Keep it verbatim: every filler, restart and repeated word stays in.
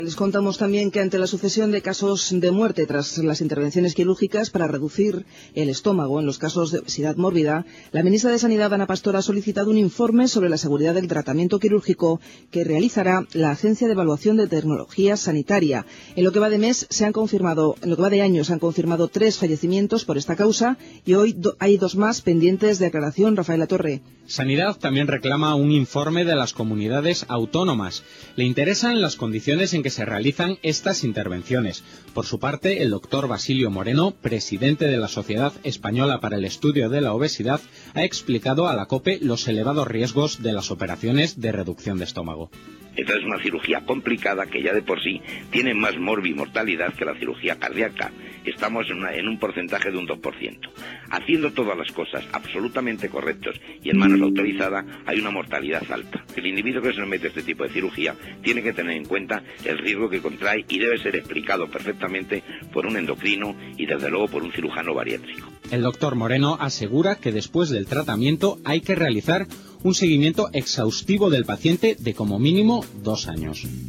Les contamos también que ante la sucesión de casos de muerte tras las intervenciones quirúrgicas para reducir el estómago en los casos de obesidad mórbida, la ministra de Sanidad, Ana Pastor, ha solicitado un informe sobre la seguridad del tratamiento quirúrgico que realizará la Agencia de Evaluación de Tecnología Sanitaria. En lo que va de mes se han confirmado, en lo que va de año se han confirmado tres fallecimientos por esta causa y hoy do, hay dos más pendientes de aclaración. Rafael Latorre. Sanidad también reclama un informe de las comunidades autónomas. Le interesan las condiciones en que se realizan estas intervenciones. Por su parte, el doctor Basilio Moreno, presidente de la Sociedad Española para el Estudio de la Obesidad, ha explicado a la COPE los elevados riesgos de las operaciones de reducción de estómago. Esta es una cirugía complicada que ya de por sí tiene más morbimortalidad que la cirugía cardíaca. Estamos en, una, en un porcentaje de un dos por ciento. Haciendo todas las cosas absolutamente correctos y en manos autorizadas, hay una mortalidad alta. El individuo que se somete a este tipo de cirugía tiene que tener en cuenta el riesgo que contrae y debe ser explicado perfectamente por un endocrino y desde luego por un cirujano bariátrico. El doctor Moreno asegura que después del tratamiento hay que realizar un seguimiento exhaustivo del paciente de como mínimo dos años.